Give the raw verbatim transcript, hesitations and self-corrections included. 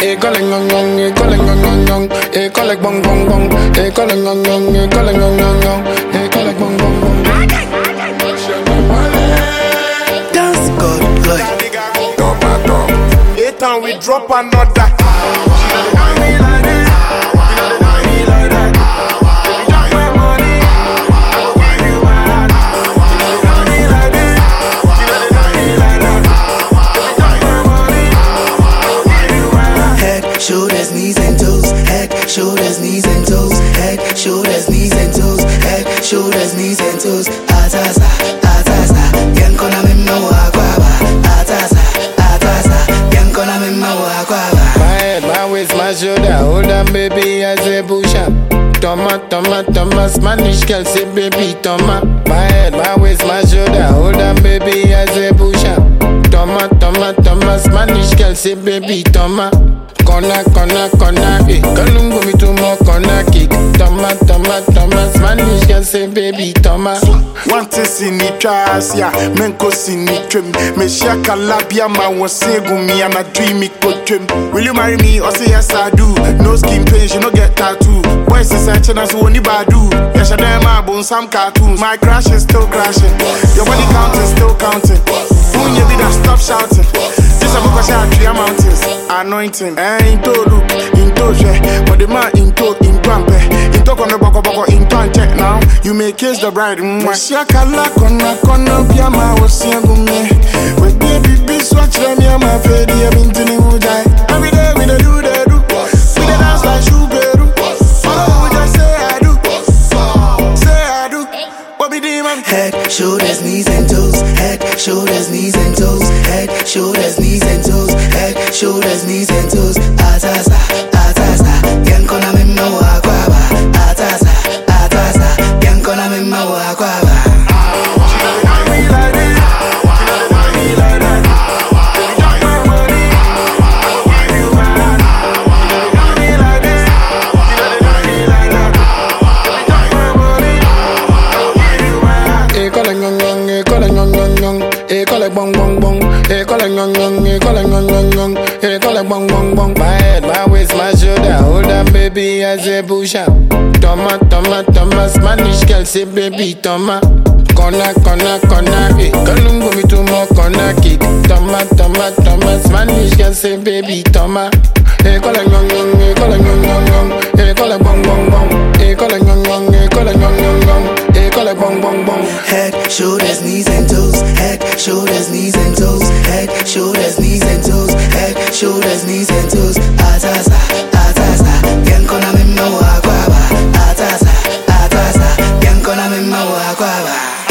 E calling on young, e calling on young, young, e collect bong bong bong, e calling on young, e calling on young, young, e collect bong bong bong. Dance God, like Top a top. Eight and we drop another. Shoulders, knees and toes, head, shoulders, knees and toes, head, shoulders, knees and toes, head, shoulders, knees and toes. Atasa, atasa, yankona mimma wa kwaba. Atasa, atasa, yankona mimma wa kwaba. My head, my waist, my shoulder, hold on, baby, I say push up. Toma, toma, toma, Spanish girl say baby, toma. My head, my waist, my shoulder, hold on, baby, I say push up. Toma, toma, toma, Spanish girl say baby, toma. Kona, kona, kona, eh. Kalungu mi tu mo kona kick. Toma, toma, toma, Spanish girl say baby, toma. Want to see ni tras, ya. Menko see ni trim. Me shaka labia ma wase gumi and a dream me could trim. Will you marry me or say yes I do? No skin pain, you no get tattoo. Boys is searching us who only badu. Yes, I damn my bones, some cartoons. My crash is still crashing. Your body count is still counting. When you did I stop shouting. This a book I shot three mountains. Anointing. Ain't to look, into share. But the man into in pampe. Into kono boko boko into and check now. You may kiss the bride. Shaka la kona kona piyama wasiangume. With baby bis watch them yama fedi ya bintini ujai. Every day we da do da do. We da dance like shuberu. Oh, we just say I do. Say I do. What be the man? Head, shoulders, knees and toes, head, shoulders, knees and toes, head, shoulders, knees and toes, head, shoulders, knees and toes. Atasa, atasa, yankona mimma wa kwaba. Atasa, atasa, yankona mimma wa kwaba. E collect bong bong bong, e collect young young, e collect young young young, e collect bong bong bong. My head, my waist, my shoulder, hold on, baby, I say push up. Toma, toma, toma, Spanish girl say baby, toma. Kona, kona, kona, eh. Kalungu mi tu mo kona kick. Toma, toma, toma, Spanish girl say baby, toma. E collect young young, e collect young young young, e collect bong bong bong, e collect young young, e collect young young young, e collect bong bong bong. Head, shoulders, knees and toes, head, shoulders, knees and toes, head, shoulders, knees and toes, head, shoulders, knees and toes. Atasa, atasa, yankona mimma wa kwaba. Atasa, atasa, yankona mimma wa kwaba.